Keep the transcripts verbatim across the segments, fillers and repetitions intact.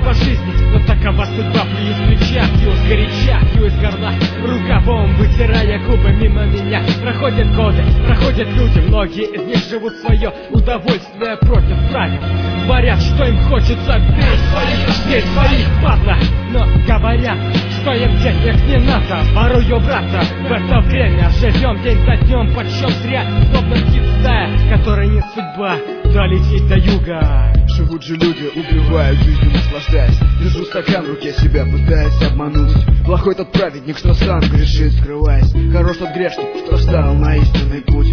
по жизни, но такова судьба. Плюю с плеча, пью сгоряча, пью из горла, рукавом вытирая губы мимо меня. Проходят годы, проходят люди, многие из них живут свое удовольствие против правил. Говорят, что им хочется бей своих, бей своих, падла. Но говорят, что им денег не надо. Ворую, брата, в это время живем день за днем, почем зря, словно птица, которой не судьба долететь до юга. Живут же люди, убивают жизнью, наслаждаясь. Держу стакан в руке, себя пытаясь обмануть. Плохой тот праведник, что сам грешит, скрываясь. Хорош тот грешник, что встал на истинный путь.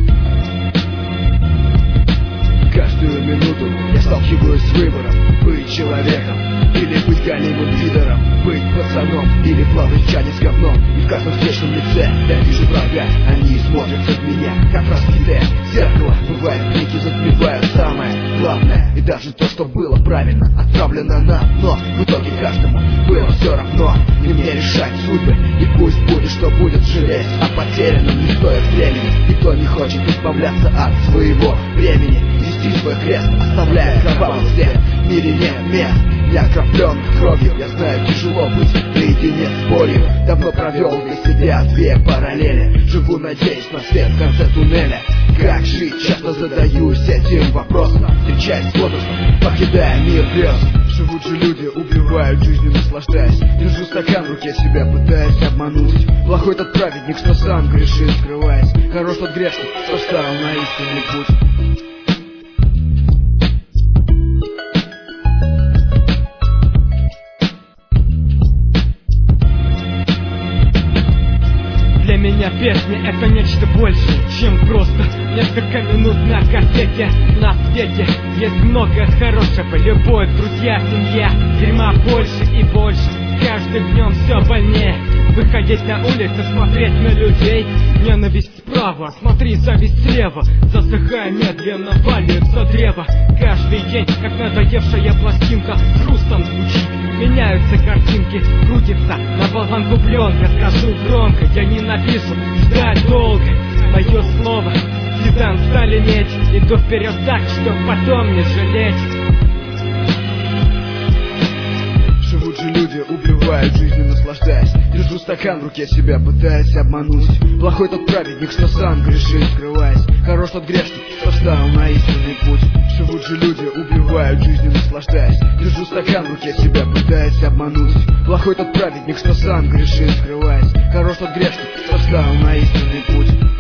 Каждую минуту я сталкиваюсь с выбором: быть человеком или быть голимым пидором, быть пацаном или плавать в чане с говном. И в каждом встречном лице я вижу врага. Они смотрятся в меня, как разбитое зеркало. Бывает, крики затмевают самое главное. И даже то, что было правильно, отправлено на дно. В итоге каждому было все равно. Не мне решать судьбы, и пусть будет, что будет. Жалеть о потерянном не стоит времени. Никто не хочет избавляться от своего времени. Нести свой крест, оставляя кровавый след. В мире нет мест для окропленных кровью. Я знаю, тяжело быть наедине с болью. Давно провел для себя две параллели. Живу, надеясь на свет в конце туннеля. Как жить? Часто задаюсь этим вопросом, встречаясь с возрастом, покидая мир грез. Живут же люди, убивают жизнью, наслаждаясь. Держу стакан в руке, себя пытаясь обмануть. Плохой тот праведник, что сам грешит, скрываясь. Хорош тот грешник, что встал на истинный путь. Для меня песни — это нечто большее, чем просто несколько минут на кассете. На свете есть много хорошего: любовь, друзья, семья. Дерьма больше и больше, с каждым днем все больнее. Выходить на улицу, смотреть на людей. Ненависть справа, смотри, зависть слева. Засыхая медленно, валится древо. Каждый день, как надоевшая пластинка, с хрустом звучит. Меняются картинки, крутится на болванку пленка. Скажу громко, я ненавижу ждать долго. Мое слово, седан стали медь. Иду вперед так, чтоб потом не жалеть. Живут же люди, убивают жизнью, наслаждаясь. Держу стакан в руке, себя пытаясь обмануть. Плохой тот праведник, что сам грешит, скрываясь. Хорош тот грешник, что встал на истинный путь. Живут же люди, убивают жизнью, наслаждаясь. Держу стакан в руке, себя пытаясь обмануть. Плохой тот праведник, что сам грешит, скрываясь. Хорош тот грешник, что встал на истинный путь.